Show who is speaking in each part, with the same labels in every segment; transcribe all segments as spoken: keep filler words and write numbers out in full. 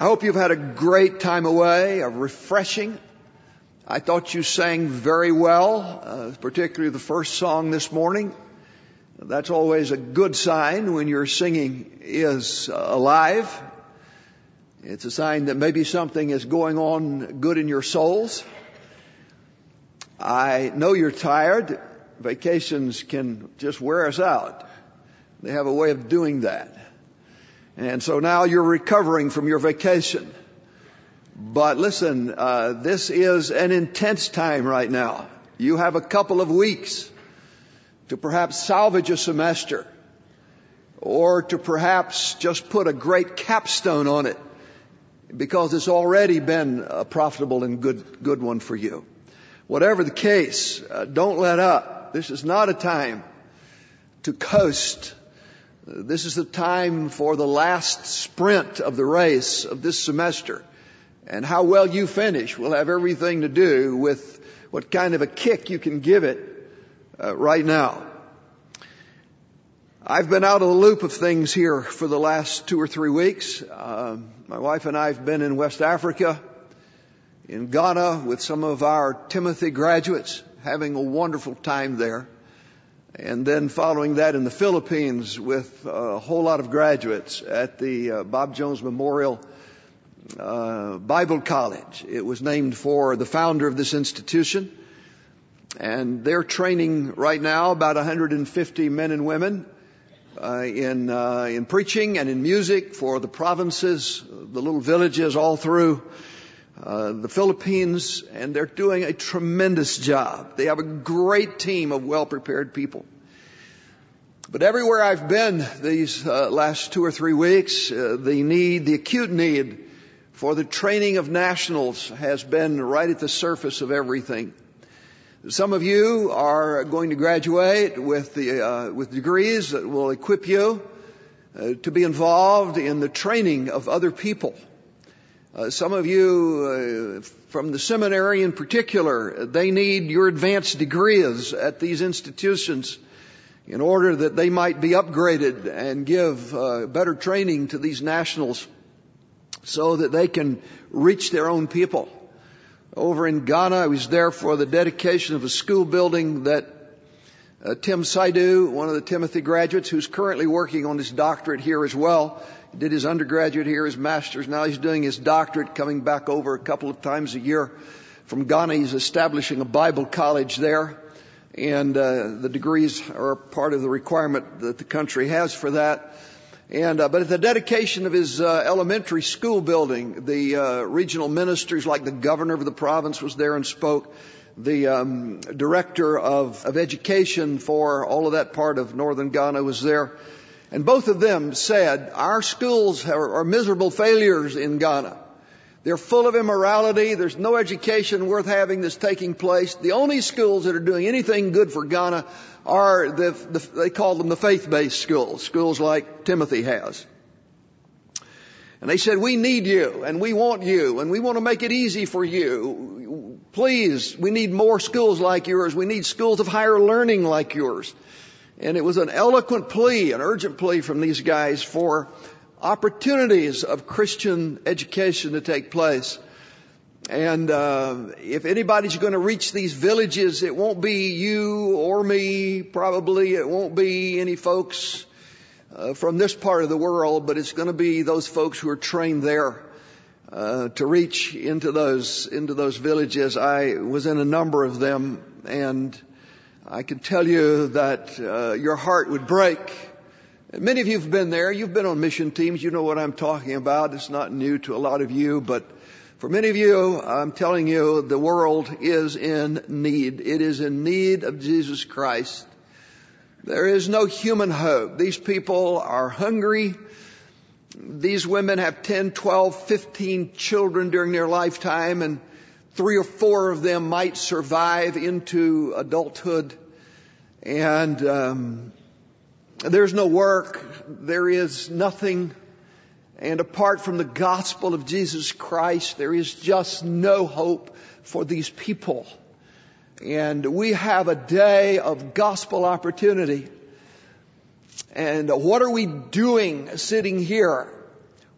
Speaker 1: I hope you've had a great time away, a refreshing. I thought you sang very well, uh, particularly the first song this morning. That's always a good sign when your singing is uh, alive. It's a sign that maybe something is going on good in your souls. I know you're tired. Vacations can just wear us out. They have a way of doing that. And so now you're recovering from your vacation. But listen, uh, this is an intense time right now. You have a couple of weeks to perhaps salvage a semester, or to perhaps just put a great capstone on it, because it's already been a profitable and good, good one for you. Whatever the case, uh, don't let up. This is not a time to coast. This is the time for the last sprint of the race of this semester. And how well you finish will have everything to do with what kind of a kick you can give it uh, right now. I've been out of the loop of things here for the last two or three weeks. Uh, my wife and I have been in West Africa, in Ghana, with some of our Timothy graduates, having a wonderful time there. And then following that in the Philippines with a whole lot of graduates at the uh, Bob Jones Memorial uh, Bible College. It was named for the founder of this institution. And they're training right now about one hundred fifty men and women uh, in uh, in preaching and in music for the provinces, the little villages all through Uh, the Philippines, and they're doing a tremendous job. They have a great team of well-prepared people. But everywhere I've been these uh, last two or three weeks, uh, the need, the acute need for the training of nationals has been right at the surface of everything. Some of you are going to graduate with the uh, with degrees that will equip you uh, to be involved in the training of other people. Uh, some of you uh, from the seminary in particular, they need your advanced degrees at these institutions in order that they might be upgraded and give uh, better training to these nationals so that they can reach their own people. Over in Ghana, I was there for the dedication of a school building that uh, Tim Saidu, one of the Timothy graduates, who's currently working on his doctorate here as well. He did his undergraduate here, his master's. Now he's doing his doctorate, coming back over a couple of times a year from Ghana. He's establishing a Bible college there. And uh, the degrees are part of the requirement that the country has for that. And uh, but at the dedication of his uh, elementary school building, the uh, regional ministers, like the governor of the province, was there and spoke. The um, director of, of education for all of that part of northern Ghana was there. And both of them said, our schools are, are miserable failures in Ghana. They're full of immorality. There's no education worth having that's taking place. The only schools that are doing anything good for Ghana are, the, the, they call them the faith-based schools, schools like Timothy has. And they said, we need you, and we want you, and we want to make it easy for you. Please, we need more schools like yours. We need schools of higher learning like yours. And it was an eloquent plea, an urgent plea from these guys for opportunities of Christian education to take place. And uh, if anybody's going to reach these villages, it won't be you or me, probably. It won't be any folks uh, from this part of the world, but it's going to be those folks who are trained there uh, to reach into those into those villages. I was in a number of them, and I can tell you that uh, your heart would break. Many of you have been there. You've been on mission teams. You know what I'm talking about. It's not new to a lot of you, but for many of you, I'm telling you, the world is in need. It is in need of Jesus Christ. There is no human hope. These people are hungry. These women have ten, twelve, fifteen children during their lifetime, and three or four of them might survive into adulthood. And um, there's no work. There is nothing. And apart from the gospel of Jesus Christ, there is just no hope for these people. And we have a day of gospel opportunity. And what are we doing sitting here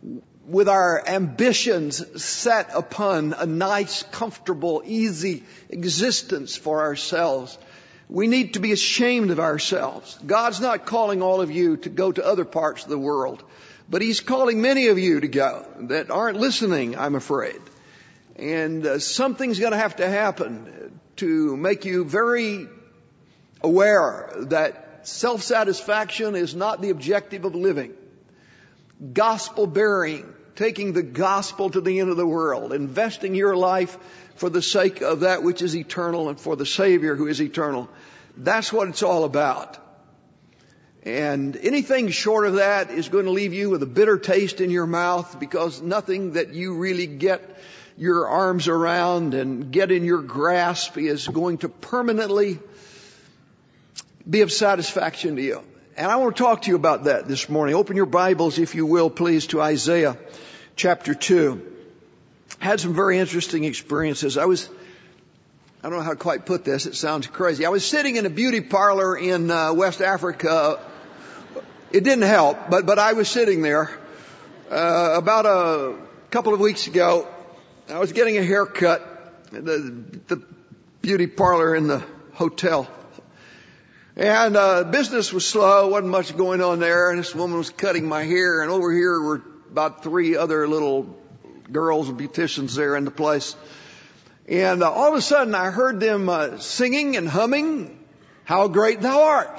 Speaker 1: with our ambitions set upon a nice, comfortable, easy existence for ourselves. We need to be ashamed of ourselves. God's not calling all of you to go to other parts of the world, but He's calling many of you to go that aren't listening, I'm afraid. And uh, something's going to have to happen to make you very aware that self-satisfaction is not the objective of living. Gospel bearing, taking the gospel to the end of the world, investing your life for the sake of that which is eternal and for the Savior who is eternal. That's what it's all about. And anything short of that is going to leave you with a bitter taste in your mouth, because nothing that you really get your arms around and get in your grasp is going to permanently be of satisfaction to you. And I want to talk to you about that this morning. Open your Bibles, if you will, please, to Isaiah chapter two. I had some very interesting experiences. I was, I don't know how to quite put this. It sounds crazy. I was sitting in a beauty parlor in uh, West Africa. It didn't help, but, but I was sitting there uh, about a couple of weeks ago. I was getting a haircut at the, the beauty parlor in the hotel. And uh business was slow, wasn't much going on there, and this woman was cutting my hair, and over here were about three other little girls and beauticians there in the place. And uh, all of a sudden I heard them uh, singing and humming, "How Great Thou Art."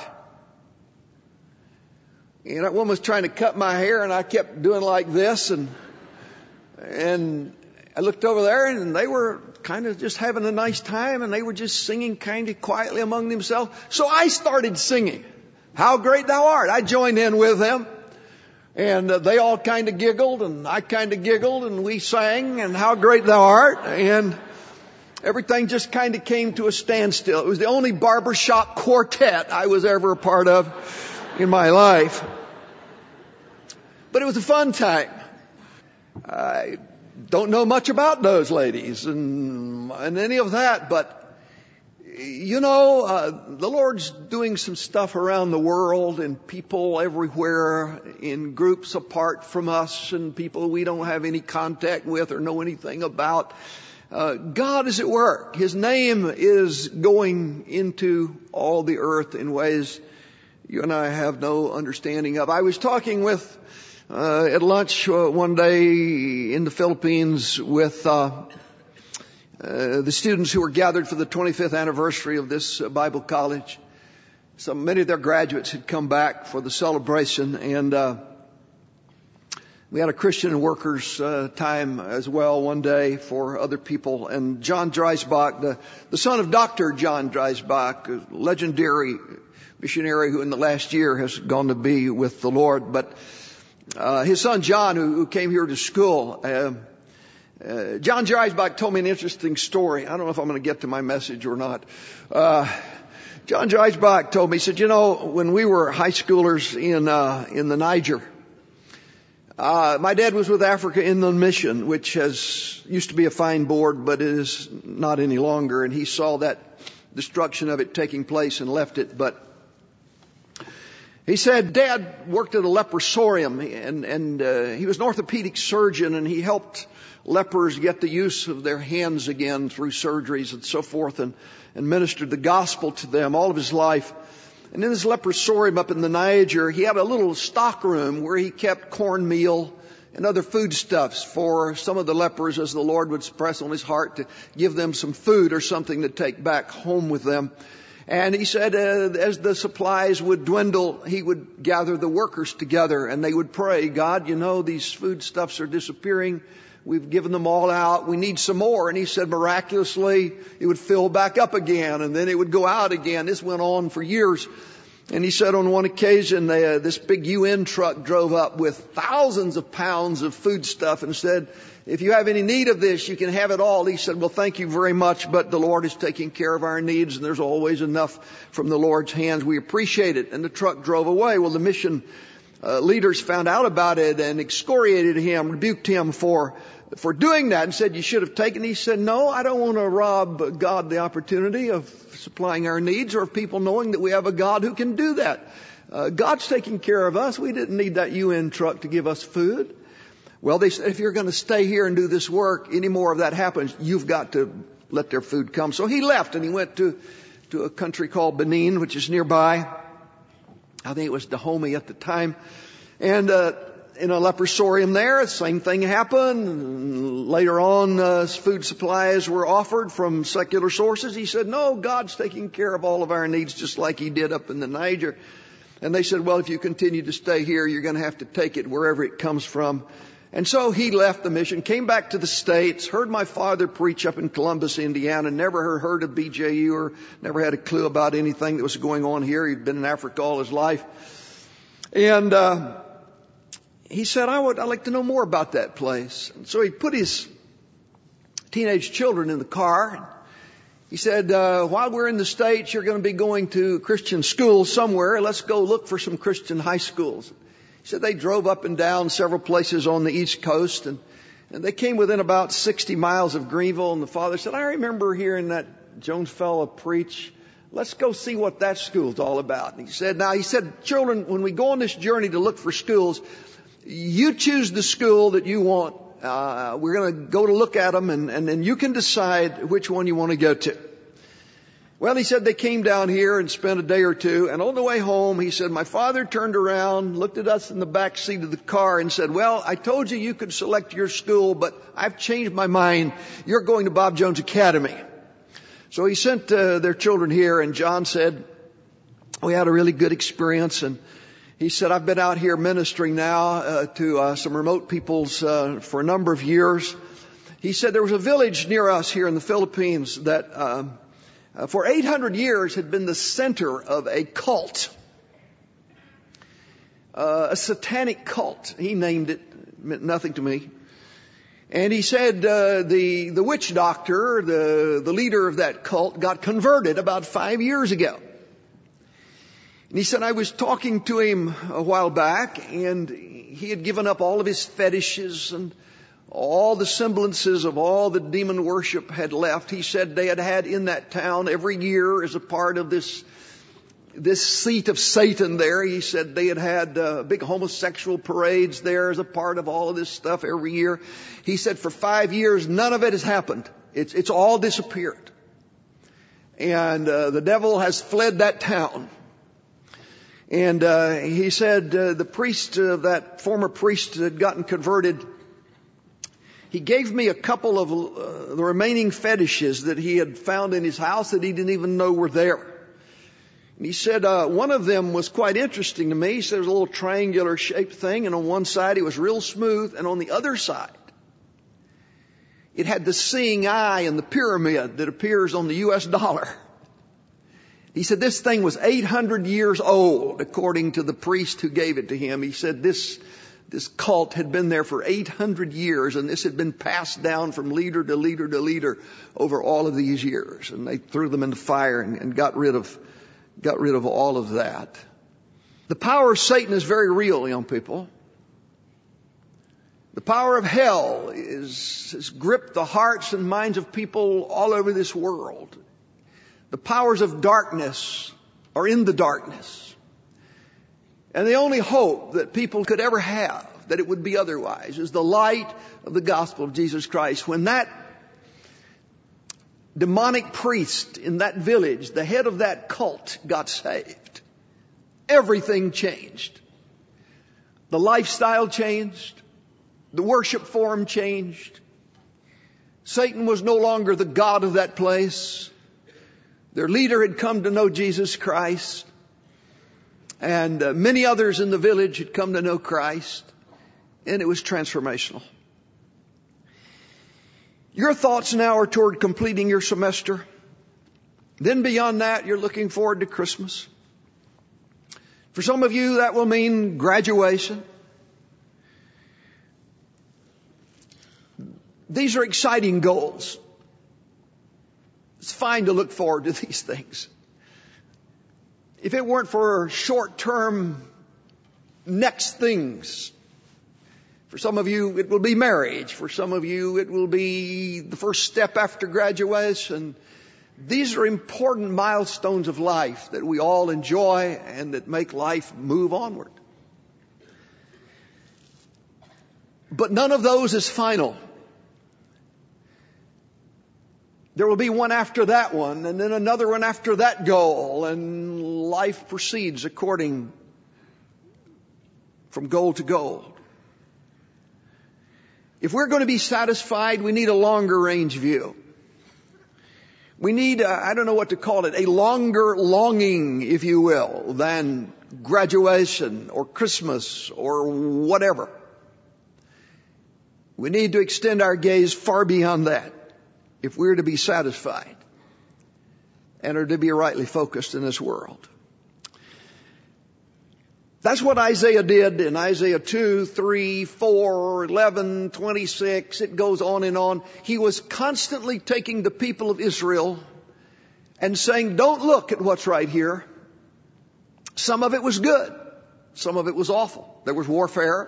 Speaker 1: And that woman was trying to cut my hair, and I kept doing like this, and and I looked over there, and they were kind of just having a nice time, and they were just singing kind of quietly among themselves. So I started singing, "How Great Thou Art." I joined in with them, and uh, they all kind of giggled, and I kind of giggled, and we sang, and "How Great Thou Art," and everything just kind of came to a standstill. It was the only barbershop quartet I was ever a part of in my life. But it was a fun time. I don't know much about those ladies and, and any of that, but you know, uh, the Lord's doing some stuff around the world, and people everywhere in groups apart from us, and people we don't have any contact with or know anything about. Uh, God is at work. His name is going into all the earth in ways you and I have no understanding of. I was talking with Uh, at lunch uh, one day in the Philippines with uh, uh, the students who were gathered for the twenty-fifth anniversary of this uh, Bible college. So many of their graduates had come back for the celebration, and uh, we had a Christian and workers uh, time as well one day for other people. And John Dreisbach, the, the son of Doctor John Dreisbach, a legendary missionary who in the last year has gone to be with the Lord, but Uh, his son John, who, who came here to school, uh, uh, John Dreisbach told me an interesting story. I don't know if I'm going to get to my message or not. Uh, John Dreisbach told me, he said, you know, when we were high schoolers in, uh, in the Niger, uh, my dad was with Africa Inland Mission, which has, used to be a fine board, but it is not any longer. And he saw that destruction of it taking place and left it, but he said Dad worked at a leprosarium, and, and uh, he was an orthopedic surgeon, and he helped lepers get the use of their hands again through surgeries and so forth, and, and ministered the gospel to them all of his life. And in this leprosarium up in the Niger, he had a little stock room where he kept cornmeal and other foodstuffs for some of the lepers, as the Lord would press on his heart to give them some food or something to take back home with them. And he said, uh, as the supplies would dwindle, he would gather the workers together, and they would pray, God, you know, these foodstuffs are disappearing. We've given them all out. We need some more. And he said, miraculously, it would fill back up again, and then it would go out again. This went on for years. And he said on one occasion, they, uh, this big U N truck drove up with thousands of pounds of foodstuff and said, if you have any need of this, you can have it all. He said, well, thank you very much, but the Lord is taking care of our needs, and there's always enough from the Lord's hands. We appreciate it. And the truck drove away. Well, the mission uh, leaders found out about it and excoriated him, rebuked him for for doing that, and said, you should have taken it. He said, no, I don't want to rob God the opportunity of supplying our needs, or of people knowing that we have a God who can do that. Uh, God's taking care of us. We didn't need that U N truck to give us food. Well, they said, if you're going to stay here and do this work, any more of that happens, you've got to let their food come. So he left and he went to, to a country called Benin, which is nearby. I think it was Dahomey at the time. And, uh, in a leprosarium there, the same thing happened. Later on, uh, food supplies were offered from secular sources. He said, no, God's taking care of all of our needs just like he did up in the Niger. And they said, well, if you continue to stay here, you're going to have to take it wherever it comes from. And so he left the mission, came back to the States, heard my father preach up in Columbus, Indiana, never heard of B J U or never had a clue about anything that was going on here. He'd been in Africa all his life. And, uh, he said, I would, I'd like to know more about that place. And so he put his teenage children in the car. He said, uh, while we're in the States, you're going to be going to Christian schools somewhere. Let's go look for some Christian high schools. He said they drove up and down several places on the East Coast, and, and they came within about sixty miles of Greenville. And the father said, I remember hearing that Jones fellow preach. Let's go see what that school's all about. And he said, now, he said, children, when we go on this journey to look for schools, you choose the school that you want. Uh, we're going to go to look at them, and, and then you can decide which one you want to go to. Well, he said they came down here and spent a day or two. And on the way home, he said, my father turned around, looked at us in the back seat of the car and said, well, I told you you could select your school, but I've changed my mind. You're going to Bob Jones Academy. So he sent uh, their children here, and John said, we had a really good experience. And he said, I've been out here ministering now uh, to uh, some remote peoples uh, for a number of years. He said there was a village near us here in the Philippines that uh, uh, for eight hundred years had been the center of a cult, uh, a satanic cult. He named it, it meant nothing to me. And he said uh, the the witch doctor, the the leader of that cult, got converted about five years ago. And he said, I was talking to him a while back, and he had given up all of his fetishes, and all the semblances of all the demon worship had left. He said they had had in that town every year as a part of this this seat of Satan there. He said they had had uh, big homosexual parades there as a part of all of this stuff every year. He said for five years, none of it has happened. It's, it's all disappeared. And uh, the devil has fled that town. And uh, he said uh, the priest, uh, that former priest had gotten converted. He gave me a couple of uh, the remaining fetishes that he had found in his house that he didn't even know were there. And he said uh, one of them was quite interesting to me. He said it was a little triangular shaped thing, and on one side it was real smooth, and on the other side it had the seeing eye and the pyramid that appears on the U S dollar. He said this thing was eight hundred years old, according to the priest who gave it to him. He said this, this cult had been there for eight hundred years, and this had been passed down from leader to leader to leader over all of these years. And they threw them in the fire and, and got rid of, got rid of all of that. The power of Satan is very real, young people. The power of hell is, has gripped the hearts and minds of people all over this world. The powers of darkness are in the darkness. And the only hope that people could ever have that it would be otherwise is the light of the gospel of Jesus Christ. When that demonic priest in that village, the head of that cult, got saved, everything changed. The lifestyle changed. The worship form changed. Satan was no longer the god of that place. Their leader had come to know Jesus Christ, and uh, many others in the village had come to know Christ, and it was transformational. Your thoughts now are toward completing your semester. Then beyond that, you're looking forward to Christmas. For some of you, that will mean graduation. These are exciting goals. It's fine to look forward to these things. If it weren't for short-term next things, for some of you it will be marriage. For some of you it will be the first step after graduation. These are important milestones of life that we all enjoy and that make life move onward. But none of those is final. There will be one after that one, and then another one after that goal, and life proceeds according from goal to goal. If we're going to be satisfied, we need a longer range view. We need, uh, I don't know what to call it, a longer longing, if you will, than graduation or Christmas or whatever. We need to extend our gaze far beyond that if we're to be satisfied and are to be rightly focused in this world. That's what Isaiah did in Isaiah two, three, four, eleven, twenty-six. It goes on and on. He was constantly taking the people of Israel and saying, don't look at what's right here. Some of it was good. Some of it was awful. There was warfare.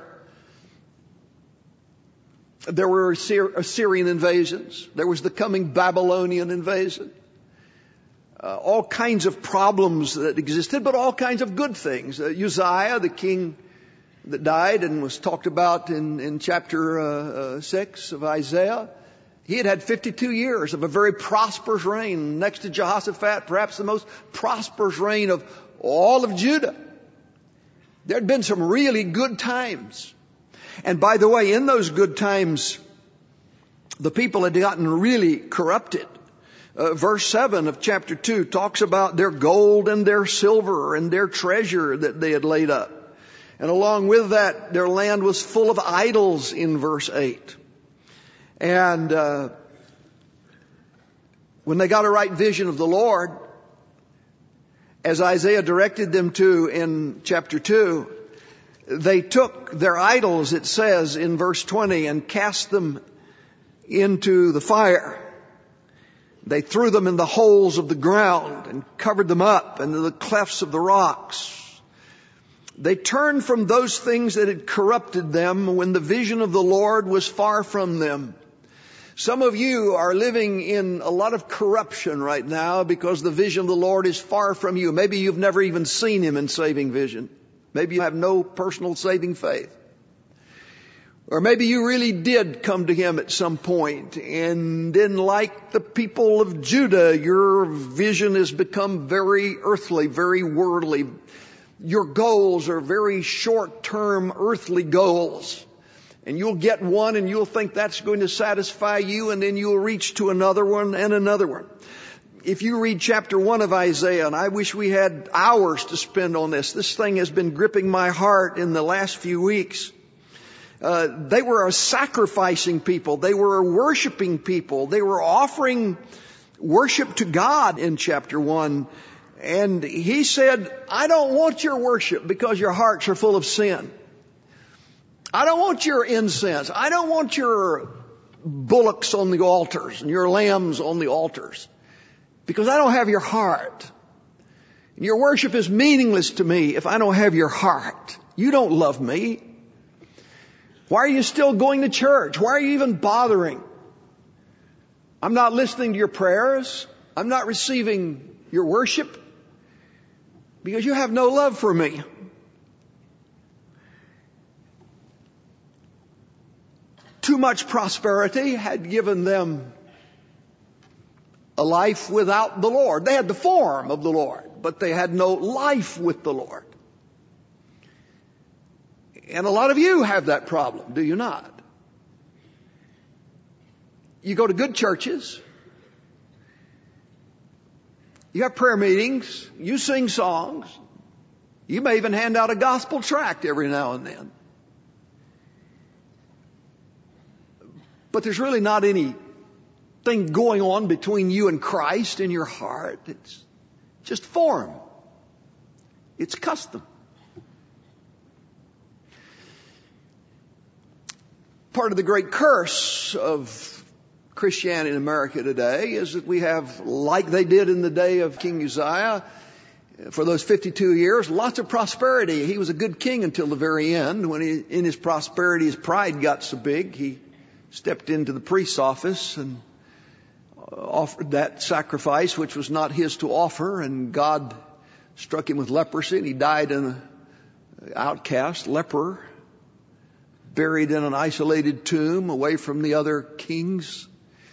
Speaker 1: There were Assyrian invasions. There was the coming Babylonian invasion. Uh, all kinds of problems that existed, but all kinds of good things. Uh, Uzziah, the king that died and was talked about in, in chapter uh, uh, six of Isaiah, he had had fifty-two years of a very prosperous reign, next to Jehoshaphat, perhaps the most prosperous reign of all of Judah. There had been some really good times. And by the way, in those good times, the people had gotten really corrupted. Uh, verse seven of chapter two talks about their gold and their silver and their treasure that they had laid up. And along with that, their land was full of idols in verse eight. And uh, when they got a right vision of the Lord, as Isaiah directed them to in chapter two, they took their idols, it says in verse twenty, and cast them into the fire. They threw them in the holes of the ground and covered them up into the clefts of the rocks. They turned from those things that had corrupted them when the vision of the Lord was far from them. Some of you are living in a lot of corruption right now because the vision of the Lord is far from you. Maybe you've never even seen Him in saving vision. Maybe you have no personal saving faith. Or maybe you really did come to Him at some point, and then like the people of Judah, your vision has become very earthly, very worldly. Your goals are very short-term earthly goals. And you'll get one and you'll think that's going to satisfy you, and then you'll reach to another one and another one. If you read chapter one of Isaiah, and I wish we had hours to spend on this, this thing has been gripping my heart in the last few weeks. Uh, they were a sacrificing people. They were a worshiping people. They were offering worship to God in chapter one. And He said, I don't want your worship because your hearts are full of sin. I don't want your incense. I don't want your bullocks on the altars and your lambs on the altars, because I don't have your heart. Your worship is meaningless to me if I don't have your heart. You don't love me. Why are you still going to church? Why are you even bothering? I'm not listening to your prayers. I'm not receiving your worship because you have no love for me. Too much prosperity had given them a life without the Lord. They had the form of the Lord, but they had no life with the Lord. And a lot of you have that problem, do you not? You go to good churches. You have prayer meetings. You sing songs. You may even hand out a gospel tract every now and then. But there's really not anything going on between you and Christ in your heart. It's just form. It's custom. Part of the great curse of Christianity in America today is that we have, like they did in the day of King Uzziah, for those fifty-two years, lots of prosperity. He was a good king until the very end. When he, in his prosperity, his pride got so big, he stepped into the priest's office and offered that sacrifice, which was not his to offer, and God struck him with leprosy, and he died an outcast, leper, buried in an isolated tomb away from the other kings.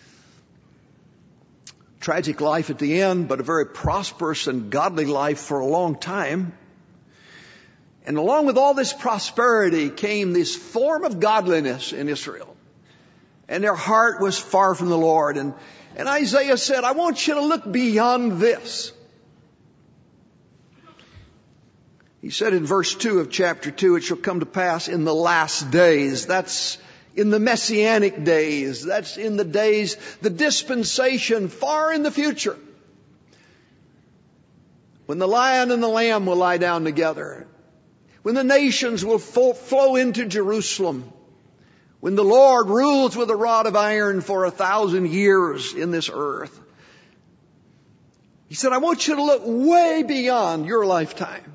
Speaker 1: Tragic life at the end, but a very prosperous and godly life for a long time. And along with all this prosperity came this form of godliness in Israel. And their heart was far from the Lord. And, and Isaiah said, I want you to look beyond this. He said in verse two of chapter two, it shall come to pass in the last days. That's in the messianic days. That's in the days, the dispensation far in the future, when the lion and the lamb will lie down together, when the nations will flow into Jerusalem, when the Lord rules with a rod of iron for a thousand years in this earth. He said, I want you to look way beyond your lifetime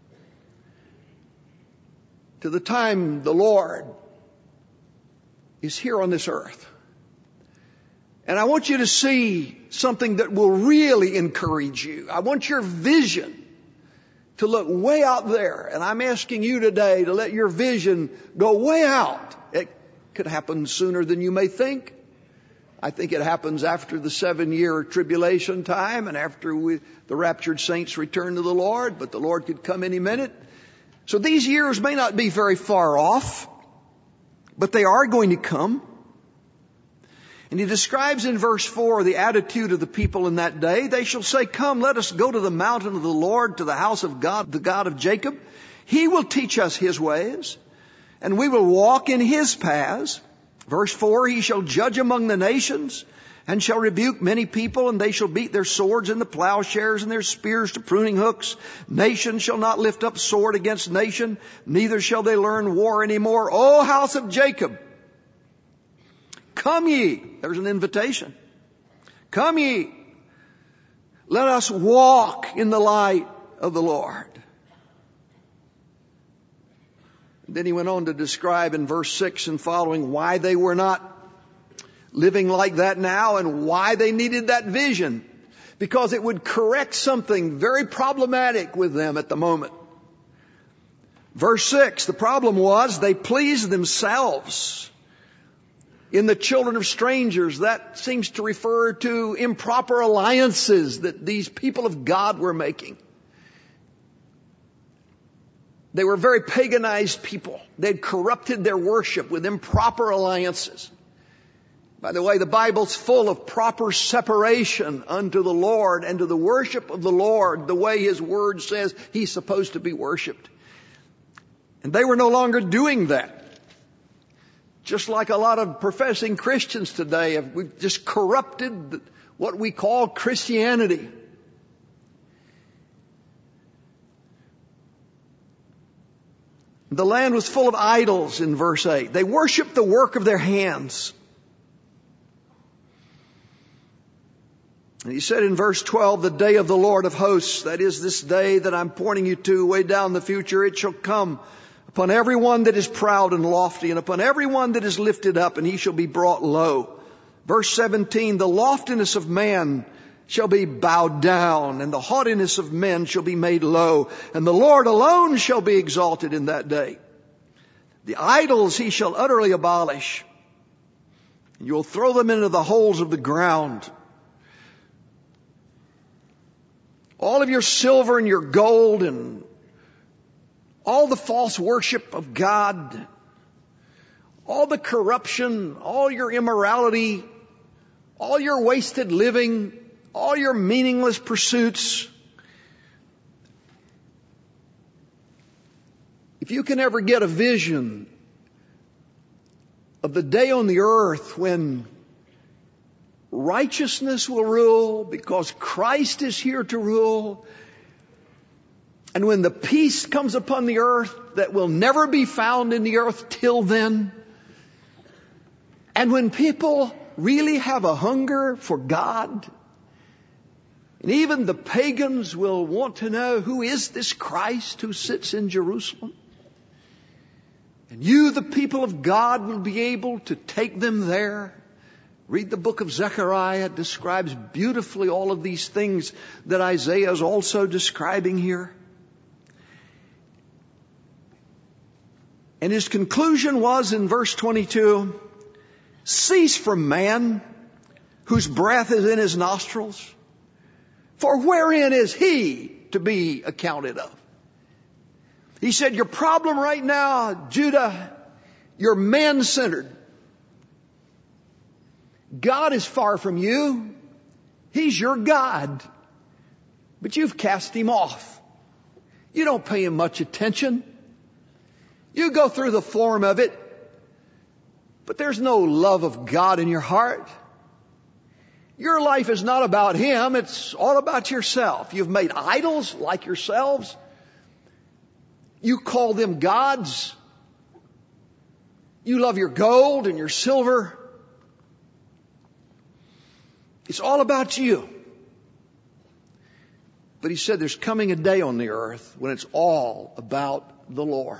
Speaker 1: to the time the Lord is here on this earth. And I want you to see something that will really encourage you. I want your vision to look way out there. And I'm asking you today to let your vision go way out. It could happen sooner than you may think. I think it happens after the seven-year tribulation time and after we, the raptured saints return to the Lord. But the Lord could come any minute. So these years may not be very far off, but they are going to come. And he describes in verse four the attitude of the people in that day. They shall say, come, let us go to the mountain of the Lord, to the house of God, the God of Jacob. He will teach us his ways, and we will walk in his paths. Verse four, he shall judge among the nations, and shall rebuke many people, and they shall beat their swords into plowshares and their spears to pruning hooks. Nation shall not lift up sword against nation, neither shall they learn war any more. O house of Jacob, come ye. There's an invitation. Come ye. Let us walk in the light of the Lord. And then he went on to describe in verse six and following why they were not living like that now and why they needed that vision. Because it would correct something very problematic with them at the moment. Verse six, the problem was they pleased themselves in the children of strangers. That seems to refer to improper alliances that these people of God were making. They were very paganized people. They'd corrupted their worship with improper alliances. By the way, the Bible's full of proper separation unto the Lord and to the worship of the Lord, the way His Word says He's supposed to be worshiped. And they were no longer doing that. Just like a lot of professing Christians today have we've just corrupted what we call Christianity. The land was full of idols in verse eight. They worshiped the work of their hands. And he said in verse twelve, the day of the Lord of hosts, that is this day that I'm pointing you to way down the future, it shall come upon everyone that is proud and lofty, and upon everyone that is lifted up, and he shall be brought low. Verse seventeen, the loftiness of man shall be bowed down, and the haughtiness of men shall be made low, and the Lord alone shall be exalted in that day. The idols he shall utterly abolish, and you will throw them into the holes of the ground. All of your silver and your gold and all the false worship of God, all the corruption, all your immorality, all your wasted living, all your meaningless pursuits. If you can ever get a vision of the day on the earth when righteousness will rule because Christ is here to rule, and when the peace comes upon the earth that will never be found in the earth till then, and when people really have a hunger for God, and even the pagans will want to know, who is this Christ who sits in Jerusalem? And you, the people of God, will be able to take them there. Read the book of Zechariah. It describes beautifully all of these things that Isaiah is also describing here. And his conclusion was in verse twenty-two, cease from man whose breath is in his nostrils, for wherein is he to be accounted of? He said, your problem right now, Judah, you're man-centered. God is far from you. He's your God. But you've cast him off. You don't pay him much attention. You go through the form of it, but there's no love of God in your heart. Your life is not about him. It's all about yourself. You've made idols like yourselves. You call them gods. You love your gold and your silver. It's all about you. But he said there's coming a day on the earth when it's all about the Lord.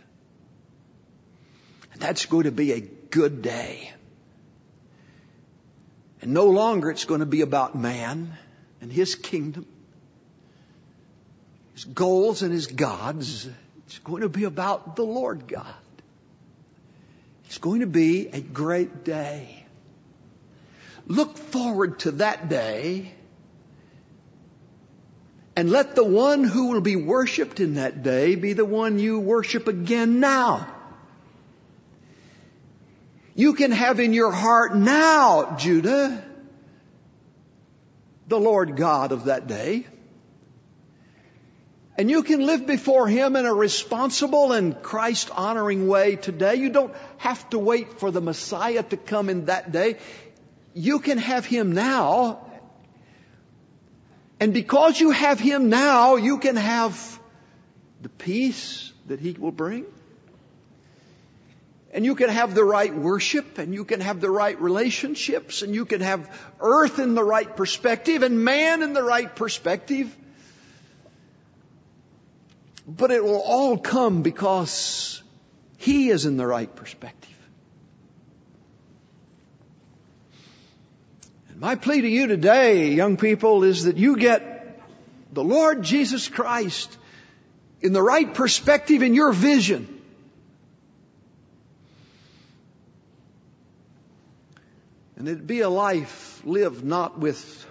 Speaker 1: And that's going to be a good day. And no longer it's going to be about man and his kingdom, his goals and his gods. It's going to be about the Lord God. It's going to be a great day. Look forward to that day, and let the one who will be worshiped in that day be the one you worship again now. You can have in your heart now, Judah, the Lord God of that day. And you can live before him in a responsible and Christ-honoring way today. You don't have to wait for the Messiah to come in that day. You can have him now. And because you have him now, you can have the peace that he will bring. And you can have the right worship, and you can have the right relationships, and you can have earth in the right perspective and man in the right perspective. But it will all come because he is in the right perspective. And my plea to you today, young people, is that you get the Lord Jesus Christ in the right perspective in your vision. And it'd be a life lived not with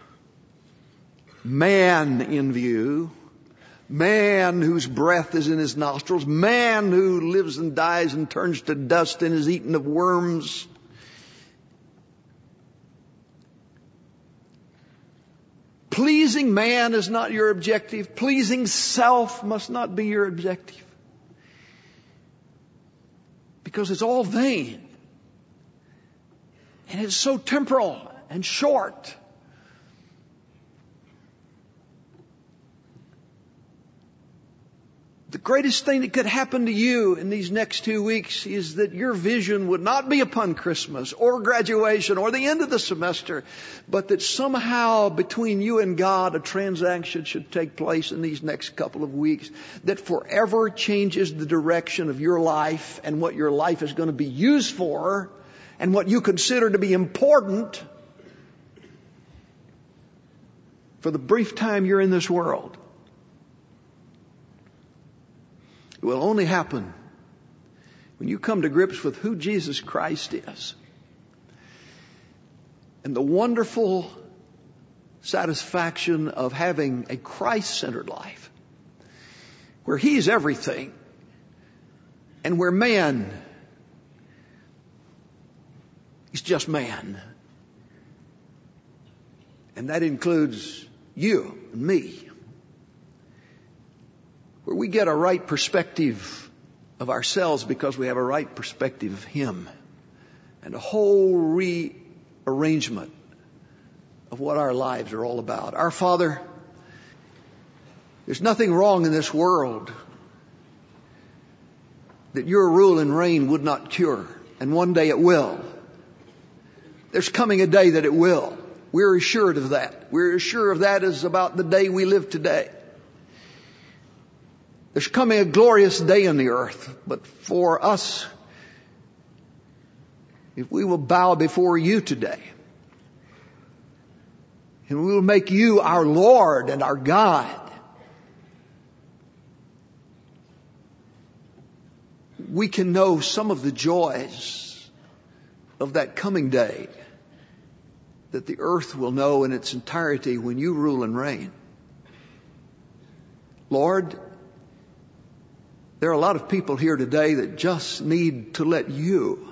Speaker 1: man in view, man whose breath is in his nostrils, man who lives and dies and turns to dust and is eaten of worms. Pleasing man is not your objective. Pleasing self must not be your objective. Because it's all vain. And it's so temporal and short. The greatest thing that could happen to you in these next two weeks is that your vision would not be upon Christmas or graduation or the end of the semester, but that somehow between you and God a transaction should take place in these next couple of weeks that forever changes the direction of your life and what your life is going to be used for and what you consider to be important for the brief time you're in this world. It will only happen when you come to grips with who Jesus Christ is and the wonderful satisfaction of having a Christ-centered life where He's everything and where man is just man. And that includes you and me. Where we get a right perspective of ourselves because we have a right perspective of Him. And a whole rearrangement of what our lives are all about. Our Father, there's nothing wrong in this world that your rule and reign would not cure. And one day it will. There's coming a day that it will. We're assured of that. We're assured of that as about the day we live today. There's coming a glorious day on the earth. But for us, if we will bow before you today, and we will make you our Lord and our God, we can know some of the joys of that coming day that the earth will know in its entirety when you rule and reign. Lord, there are a lot of people here today that just need to let you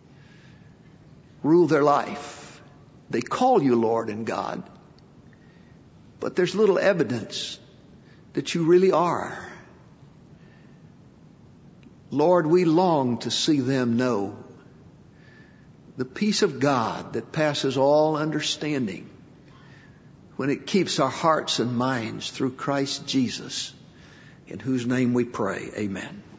Speaker 1: rule their life. They call you Lord and God, but there's little evidence that you really are. Lord, we long to see them know the peace of God that passes all understanding when it keeps our hearts and minds through Christ Jesus, in whose name we pray. Amen.